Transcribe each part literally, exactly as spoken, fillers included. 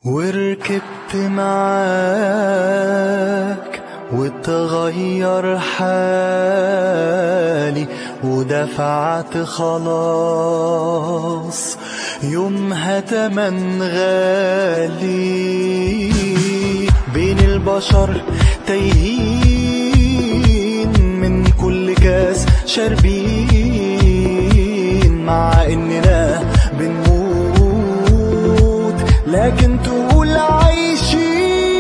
وركبت معاك وتغير حالي ودفعت خلاص يومها تمن غالي. بين البشر تايهين من كل كاس شاربين، مع اننا بنموت لكن تقول عايشين.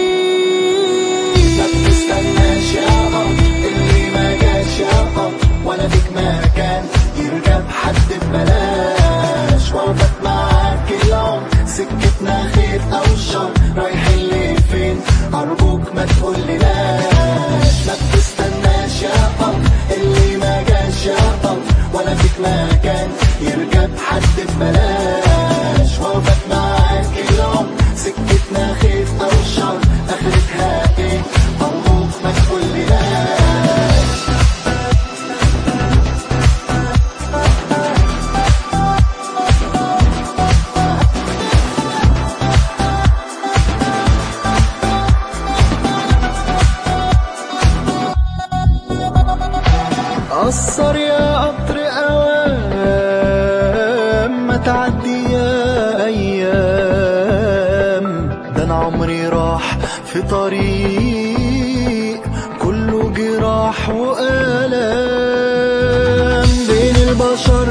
ما بتستناش يا قمر اللي ما جاش يا قمر، ولا فيك مكان يركب حد ببلاش. وقفت معاك العمر سكتنا خير او شر، رايحين لفين ارجوك ما تقولناش. ما بتستناش يا قمر اللي ما جاش يا قمر، ولا فيك مكان يركب حد ببلاش. وقفت معاك العمر سكتنا خير او شر، اخرتها ايه ارجوك ما تقولناش. قصر يا قطر اوام ما تعدي يا ايام، ده انا عمري راح في طريق كله جراح والام. بين البشر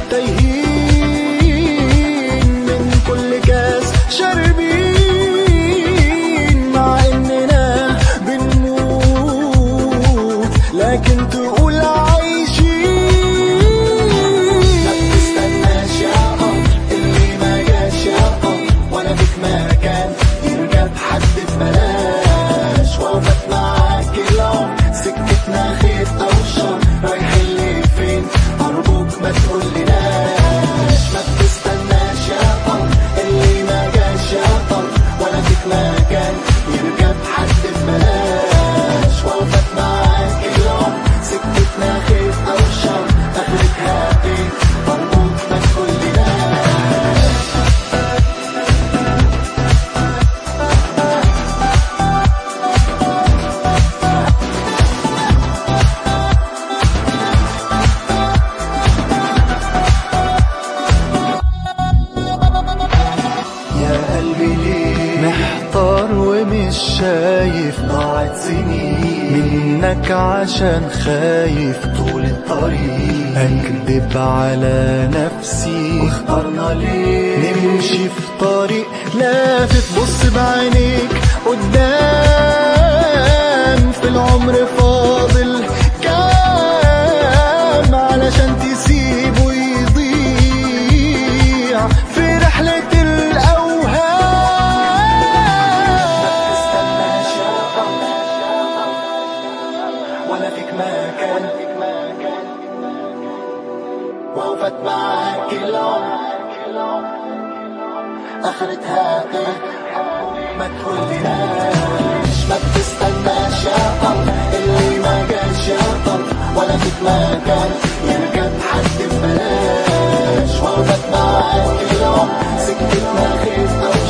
تايهين من كل كاس شاربين، مع اننا بنموت لكن تقول محتار ومش شايف، ضاعت سنين منك عشان خايف طول الطريق اكدب على نفسي. واخترنا ليه نمشي في طريق لافت، بص بعينيك قدام في العمر فاضل كام علشان تسيبه يضيع في رحلة ولا فيك مكان. وقفت معاك العمر اخرتها ايه ما تقولناش. ما بتستناش يا قمر اللي ما جاش يا قمر، ولا فيك مكان يركب حد ببلاش. وقفت معاك العمر سكتنا خير او